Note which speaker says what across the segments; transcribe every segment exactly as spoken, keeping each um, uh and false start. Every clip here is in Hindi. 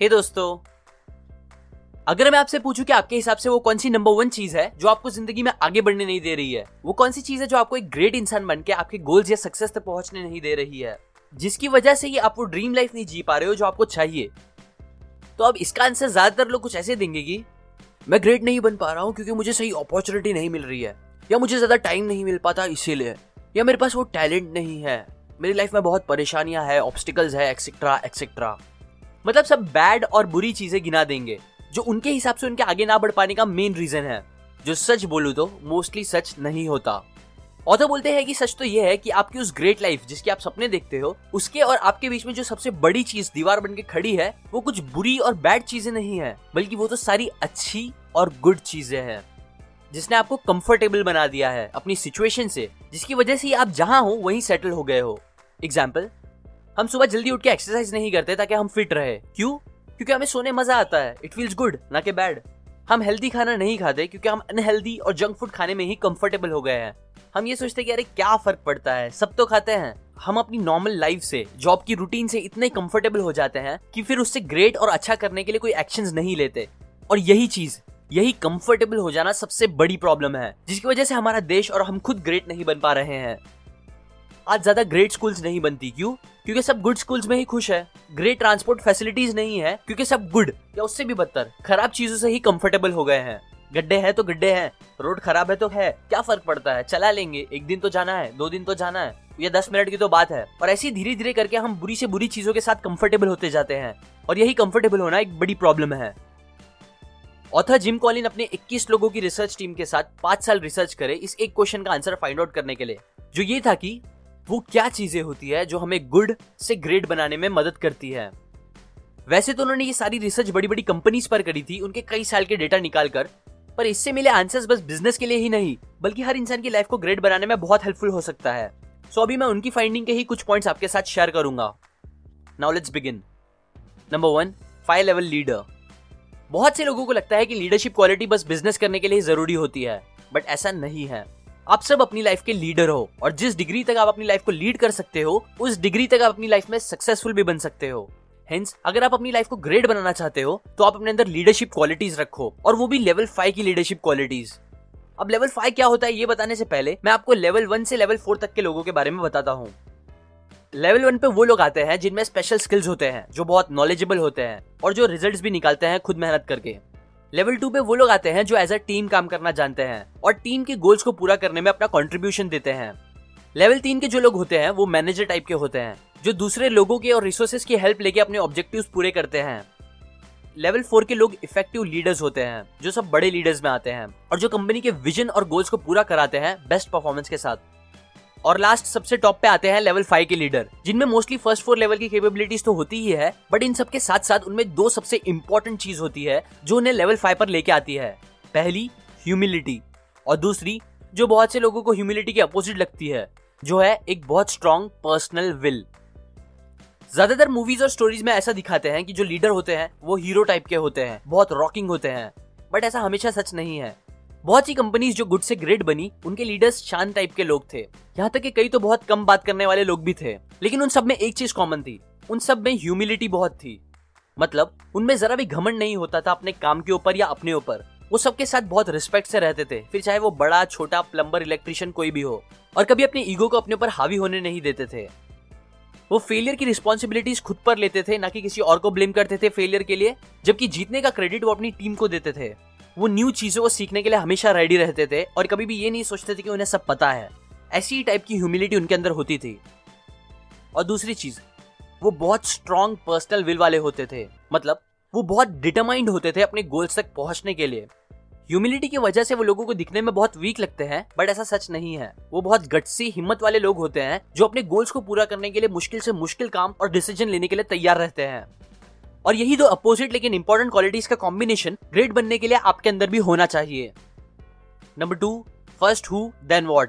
Speaker 1: हे दोस्तों, अगर मैं आपसे पूछूं कि आपके हिसाब से वो कौन सी नंबर वन चीज है जो आपको जिंदगी में आगे बढ़ने नहीं दे रही है, वो कौन सी चीज है जो आपको एक ग्रेट इंसान बन के आपके गोल्स या सक्सेस तक पहुंचने नहीं दे रही है, जिसकी वजह से ये आप वो ड्रीम लाइफ नहीं जी पा रहे हो जो आपको चाहिए, तो अब इसका आंसर ज्यादातर लोग कुछ ऐसे देंगे कि मैं ग्रेट नहीं बन पा रहा हूँ क्योंकि मुझे सही अपॉर्चुनिटी नहीं मिल रही है, या मुझे ज्यादा टाइम नहीं मिल पाता इसीलिए, या मेरे पास वो टैलेंट नहीं है, मेरी लाइफ में बहुत परेशानियां है, ऑब्स्टिकल्स है, एक्सेट्रा एक्सेट्रा। मतलब सब बैड और बुरी चीजें गिना देंगे जो उनके हिसाब से उनके आगे ना बढ़ पाने का मेन रीजन है, जो सच बोलूं तो मोस्टली सच नहीं होता। ऑथर बोलते हैं कि सच तो यह है कि आपकी उस ग्रेट लाइफ जिसके आप सपने देखते हो, उसके और आपके बीच में जो सबसे बड़ी चीज दीवार बन के खड़ी है, वो कुछ बुरी और बैड चीजें नहीं है, बल्कि वो तो सारी अच्छी और गुड चीजें हैं, जिसने आपको कंफर्टेबल बना दिया है अपनी सिचुएशन से, जिसकी वजह से आप जहां हो वहीं सेटल हो गए हो। एग्जाम्पल, हम सुबह जल्दी उठ के एक्सरसाइज नहीं करते ताकि हम फिट रहे। क्यों? क्योंकि हमें सोने मजा आता है, इट फील्स गुड, ना कि बैड। हम हेल्दी खाना नहीं खाते क्योंकि हम अनहेल्दी और जंक फूड खाने में ही कंफर्टेबल हो गए हैं। हम ये सोचते हैं कि अरे क्या फर्क पड़ता है, सब तो खाते हैं। हम अपनी नॉर्मल लाइफ से, जॉब की रूटीन से इतने कंफर्टेबल हो जाते हैं कि फिर उससे ग्रेट और अच्छा करने के लिए कोई एक्शंस नहीं लेते। और यही चीज, यही कंफर्टेबल हो जाना सबसे बड़ी प्रॉब्लम है, जिसकी वजह से हमारा देश और हम खुद ग्रेट नहीं बन पा रहे हैं। आज ज्यादा ग्रेट स्कूल्स नहीं बनती, क्यों? क्योंकि सब गुड स्कूल्स में ही खुश है। ग्रेट ट्रांसपोर्ट फैसिलिटीज नहीं है क्योंकि सब गुड या उससे भी बदतर खराब चीजों से ही कंफर्टेबल हो गए हैं। गड्ढे हैं तो गड्ढे हैं, रोड खराब है तो है, क्या फर्क पड़ता है, चला लेंगे, एक दिन तो जाना है, दो दिन तो जाना है, ये दस मिनट की तो बात है। और ऐसे धीरे धीरे करके हम बुरी से बुरी चीजों के साथ कंफर्टेबल होते जाते हैं, और यही कंफर्टेबल होना एक बड़ी प्रॉब्लम है। ऑथर जिम कॉलिन अपने इक्कीस लोगों की रिसर्च टीम के साथ पांच साल रिसर्च करे इस एक क्वेश्चन का आंसर फाइंड आउट करने के लिए, जो ये था कि वो क्या चीजें होती है जो हमें गुड से ग्रेट बनाने में मदद करती है। वैसे तो उन्होंने ये सारी रिसर्च बड़ी बड़ी कंपनीज पर करी थी, उनके कई साल के डेटा निकालकर, पर इससे मिले आंसर्स बस बिजनेस के लिए ही नहीं बल्कि हर इंसान की लाइफ को ग्रेट बनाने में बहुत हेल्पफुल हो सकता है। सो अभी मैं उनकी फाइंडिंग के ही कुछ पॉइंट्स आपके साथ शेयर करूंगा। Now let's begin. Number one, five level leader. बहुत से लोगों को लगता है कि लीडरशिप क्वालिटी बस बिजनेस करने के लिए जरूरी होती है, बट ऐसा नहीं है। आप सब अपनी लाइफ के लीडर हो, और जिस डिग्री तक आप अपनी लाइफ को लीड कर सकते हो, उस डिग्री तक आप अपनी लाइफ में सक्सेसफुल भी बन सकते हो। हेंस, अगर आप अपनी लाइफ को ग्रेट बनाना चाहते हो तो आप अपने अंदर लीडरशिप क्वालिटीज रखो, और वो भी लेवल फाइव की लीडरशिप क्वालिटीज। अब लेवल फाइव क्या होता है ये बताने से पहले मैं आपको लेवल वन से लेवल फोर तक के लोगों के बारे में बताता हूँ। लेवल वन पे वो लोग आते हैं जिनमें स्पेशल स्किल्स होते हैं, जो बहुत नॉलेजेबल होते हैं और जो रिजल्ट्स भी निकालते हैं खुद मेहनत करके। लेवल टू पे वो लोग आते हैं जो एज अ टीम काम करना जानते हैं और टीम के गोल्स को पूरा करने में अपना कंट्रीब्यूशन देते हैं। लेवल तीन के जो लोग होते हैं वो मैनेजर टाइप के होते हैं, जो दूसरे लोगों के और रिसोर्सेज की हेल्प लेके अपने ऑब्जेक्टिव्स पूरे करते हैं। लेवल फोर के लोग इफेक्टिव लीडर्स होते हैं, जो सब बड़े लीडर्स में आते हैं और जो कंपनी के विजन और गोल्स को पूरा कराते हैं बेस्ट परफॉर्मेंस के साथ। और लास्ट सबसे टॉप पे आते हैं लेवल फाइव के लीडर, जिनमें मोस्टली फर्स्ट फोर लेवल की कैपेबिलिटीज तो होती ही है, बट इन सब के साथ साथ उनमें दो सबसे इंपॉर्टेंट चीज होती है जो उन्हें लेवल फाइव पर लेके आती है। पहली, ह्यूमिलिटी, और दूसरी, जो बहुत से लोगों को ह्यूमिलिटी के अपोजिट लगती है, जो है एक बहुत स्ट्रॉन्ग पर्सनल विल। ज्यादातर मूवीज और स्टोरीज में ऐसा दिखाते हैं कि जो लीडर होते हैं वो हीरो टाइप के होते हैं, बहुत रॉकिंग होते हैं, बट ऐसा हमेशा सच नहीं है। बहुत सी कंपनीज जो गुड से ग्रेट बनी, उनके लीडर्स शांत टाइप के लोग थे, यहाँ तक कि कई तो बहुत कम बात करने वाले लोग भी थे, लेकिन उन सब में एक चीज कॉमन थी, उन सब में ह्यूमिलिटी बहुत थी। मतलब उनमें जरा भी घमंड नहीं होता था अपने काम के ऊपर या अपने ऊपर। वो सबके साथ बहुत रिस्पेक्ट से रहते थे, फिर चाहे वो बड़ा छोटा प्लम्बर इलेक्ट्रिशियन कोई भी हो, और कभी अपने ईगो को अपने ऊपर हावी होने नहीं देते थे। वो फेलियर की रिस्पॉन्सिबिलिटीज खुद पर लेते थे, ना कि किसी और को ब्लेम करते थे फेलियर के लिए, जबकि जीतने का क्रेडिट वो अपनी टीम को देते थे। वो न्यू चीजों को सीखने के लिए हमेशा रेडी रहते थे और कभी भी ये नहीं सोचते थे कि उन्हें सब पता है। ऐसी टाइप की ह्यूमिलिटी उनके अंदर होती थी। और दूसरी चीज, वो बहुत स्ट्रॉन्ग पर्सनल विल वाले होते थे, मतलब वो बहुत डिटरमाइंड होते थे अपने गोल्स तक पहुंचने के लिए। ह्यूमिलिटी की वजह से वो लोगों को दिखने में बहुत वीक लगते हैं, बट ऐसा सच नहीं है। वो बहुत गट्सी, हिम्मत वाले लोग होते हैं जो अपने गोल्स को पूरा करने के लिए मुश्किल से मुश्किल काम और डिसीजन लेने के लिए तैयार रहते हैं। और यही दो अपोजिट लेकिन इंपॉर्टेंट क्वालिटीज का कॉम्बिनेशन ग्रेट बनने के लिए आपके अंदर भी होना चाहिए। Number two, first who then what.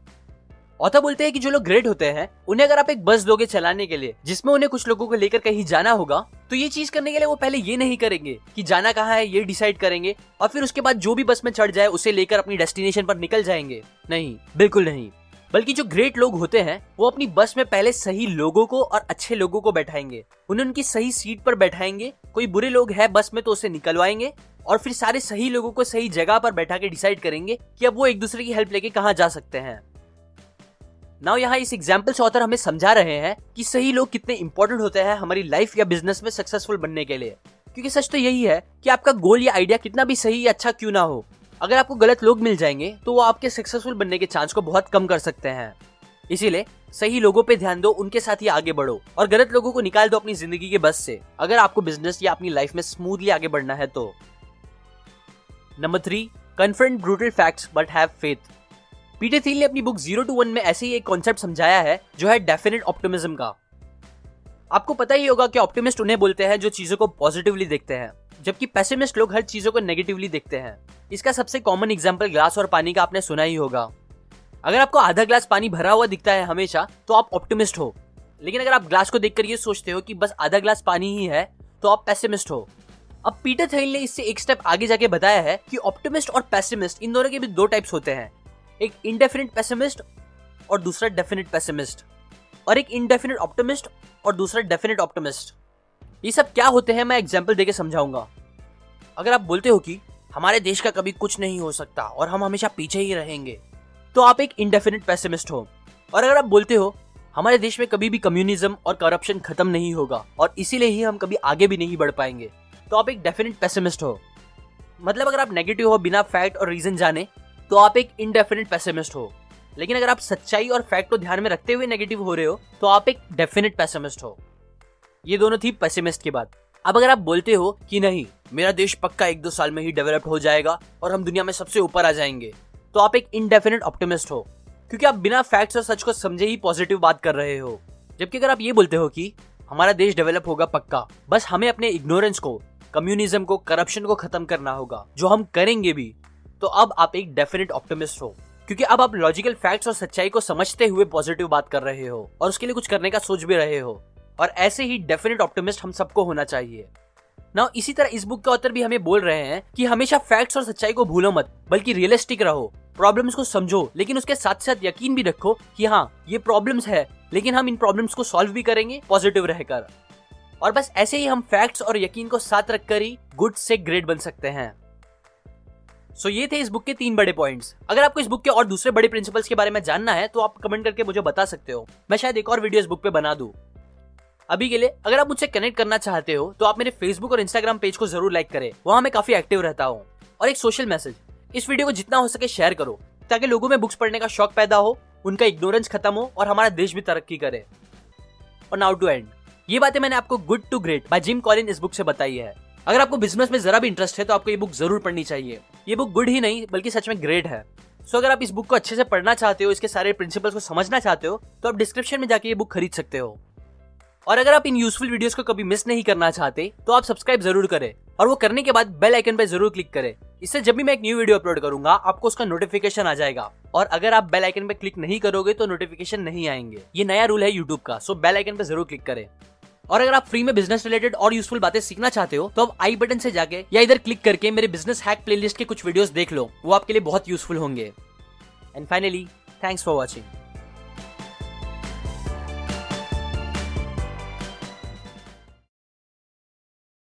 Speaker 1: Author बोलते हैं कि जो लोग ग्रेट होते हैं, उन्हें अगर आप एक बस दोगे चलाने के लिए जिसमें उन्हें कुछ लोगों को लेकर कहीं जाना होगा, तो ये चीज करने के लिए वो पहले ये नहीं करेंगे कि जाना कहाँ है ये डिसाइड करेंगे और फिर उसके बाद जो भी बस में चढ़ जाए उसे लेकर अपनी डेस्टिनेशन पर निकल जाएंगे। नहीं, बिल्कुल नहीं। बल्कि जो ग्रेट लोग होते हैं वो अपनी बस में पहले सही लोगों को और अच्छे लोगों को बैठाएंगे, उन्हें उनकी सही सीट पर बैठाएंगे। कोई बुरे लोग हैं बस में तो उसे निकलवाएंगे और फिर सारे सही लोगों को सही जगह पर बैठा के डिसाइड करेंगे कि अब वो एक दूसरे की हेल्प लेके कहाँ जा सकते हैं। नाउ यहाँ इस एग्जाम्पल से ऑथर हमें समझा रहे हैं कि सही लोग कितने इंपॉर्टेंट होते हैं हमारी लाइफ या बिजनेस में सक्सेसफुल बनने के लिए। क्योंकि सच तो यही है कि आपका गोल या आइडिया कितना भी सही या अच्छा क्यों ना हो, अगर आपको गलत लोग मिल जाएंगे तो वो आपके सक्सेसफुल बनने के चांस को बहुत कम कर सकते हैं। इसीलिए सही लोगों पे ध्यान दो, उनके साथ ही आगे बढ़ो और गलत लोगों को निकाल दो अपनी जिंदगी के बस से, अगर आपको बिजनेस या अपनी लाइफ में स्मूथली आगे बढ़ना है तो। Number three, confront brutal facts but have faith. Peter Thiel ने अपनी बुक जीरो टू वन में ऐसे ही एक कॉन्सेप्ट समझाया है जो है डेफिनेट ऑप्टिमिज्म का। आपको पता ही होगा कि ऑप्टिमिस्ट उन्हें बोलते हैं जो चीजों को पॉजिटिवली देखते हैं, जबकि पेसिमिस्ट लोग हर चीजों को नेगेटिवली देखते हैं। इसका सबसे कॉमन एग्जांपल ग्लास और पानी का आपने सुना ही होगा। अगर आपको आधा ग्लास पानी भरा हुआ दिखता है हमेशा तो आप ऑप्टिमिस्ट हो, लेकिन अगर आप ग्लास को देखकर ये सोचते हो कि बस आधा ग्लास पानी ही है तो आप पेसिमिस्ट हो। अब पीटर थियल ने इससे एक स्टेप आगे जाके बताया है कि ऑप्टिमिस्ट और पेसिमिस्ट इन दोनों के भी दो टाइप्स होते हैं, एक इंडेफिनिट पेसिमिस्ट और दूसरा डेफिनिट पेसिमिस्ट, और एक इंडेफिनिट ऑप्टिमिस्ट और दूसरा डेफिनिट ऑप्टिमिस्ट। ये सब क्या होते हैं मैं एग्जांपल देके समझाऊंगा। अगर आप बोलते हो कि हमारे देश का कभी कुछ नहीं हो सकता और हम हमेशा पीछे ही रहेंगे, तो आप एक इंडेफिनिट पेसिमिस्ट हो। और अगर आप बोलते हो हमारे देश में कभी भी कम्युनिज्म और करप्शन खत्म नहीं होगा और इसीलिए ही हम कभी आगे भी नहीं बढ़ पाएंगे, तो आप एक डेफिनिट पेसिमिस्ट हो। मतलब अगर आप नेगेटिव हो बिना फैक्ट और रीजन जाने तो आप एक इंडेफिनिट पेसिमिस्ट हो, लेकिन अगर आप सच्चाई और फैक्ट को ध्यान में रखते हुए नेगेटिव हो रहे हो तो आप एक डेफिनिट पेसिमिस्ट हो। ये दोनों थी पेसिमिस्ट की बात। अब अगर आप बोलते हो कि नहीं मेरा देश पक्का एक दो साल में ही डेवलप हो जाएगा और हम दुनिया में सबसे ऊपर आ जाएंगे, तो आप एक इंडेफिनिट ऑप्टिमिस्ट हो, क्योंकि आप बिना फैक्ट्स और सच को समझे ही पॉजिटिव बात कर रहे हो। जबकि अगर आप ये बोलते हो कि हमारा देश डेवलप होगा पक्का, बस हमें अपने इग्नोरेंस को, कम्युनिज्म को, करप्शन को खत्म करना होगा, जो हम करेंगे भी, तो अब आप एक डेफिनेट ऑप्टिमिस्ट हो, क्योंकि अब आप लॉजिकल फैक्ट्स और सच्चाई को समझते हुए पॉजिटिव बात कर रहे हो और उसके लिए कुछ करने का सोच भी रहे हो। और ऐसे ही डेफिनेट ऑप्टिमिस्ट हम सबको होना चाहिए। नाउ इसी तरह इस बुक के ऑथर भी हमें बोल रहे हैं कि हमेशा फैक्ट्स और सच्चाई को भूलो मत, बल्कि रियलिस्टिक रहो, प्रॉब्लम्स को समझो, लेकिन उसके साथ साथ यकीन भी रखो कि हाँ ये प्रॉब्लम्स है, लेकिन हम इन प्रॉब्लम्स को सॉल्व भी करेंगे पॉजिटिव रहकर। और बस ऐसे ही हम फैक्ट्स और यकीन को साथ रखकर ही गुड से ग्रेट बन सकते हैं। सो so, ये थे इस बुक के तीन बड़े पॉइंट्स। अगर आपको इस बुक के और दूसरे बड़े प्रिंसिपल्स के बारे में जानना है तो आप कमेंट करके मुझे बता सकते हो, मैं शायद एक और वीडियो इस बुक पे बना दूं। अभी के लिए अगर आप मुझसे कनेक्ट करना चाहते हो तो आप मेरे फेसबुक और इंस्टाग्राम पेज को जरूर लाइक करें, वहां मैं काफी एक्टिव रहता हूँ। और एक सोशल मैसेज, इस वीडियो को जितना हो सके शेयर करो ताकि लोगों में बुक्स पढ़ने का शौक पैदा हो, उनका इग्नोरेंस खत्म हो और हमारा देश भी तरक्की करे। और नाउ टू एंड, ये बातें मैंने आपको good to great by Jim Collin इस बुक से बताई है। अगर आपको बिजनेस में जरा भी इंटरेस्ट है तो आपको ये बुक जरूर पढ़नी चाहिए। ये बुक गुड ही नहीं बल्कि सच में ग्रेट है। सो so, अगर आप इस बुक को अच्छे से पढ़ना चाहते हो, इसके सारे प्रिंसिपल्स को समझना चाहते हो, तो आप डिस्क्रिप्शन में जाके ये बुक खरीद सकते हो। और अगर आप इन यूजफुल वीडियोस को कभी मिस नहीं करना चाहते तो आप सब्सक्राइब जरूर करें और वो करने के बाद बेल आइकन पे जरूर क्लिक करें। इससे जब भी मैं एक न्यू वीडियो अपलोड करूंगा आपको उसका नोटिफिकेशन आ जाएगा। और अगर आप बेल आइकन पे क्लिक नहीं करोगे तो नोटिफिकेशन नहीं आएंगे। ये नया रूल है यूट्यूब का, सो बेल आइकन पे जरूर क्लिक करें। और अगर आप फ्री में बिजनेस रिलेटेड और यूजफुल बातें सीखना चाहते हो तो आप आई बटन से जाके या इधर क्लिक करके मेरे बिजनेस हैक प्लेलिस्ट के कुछ वीडियोस देख लो, वो आपके लिए बहुत यूजफुल होंगे। And finally, thanks for watching.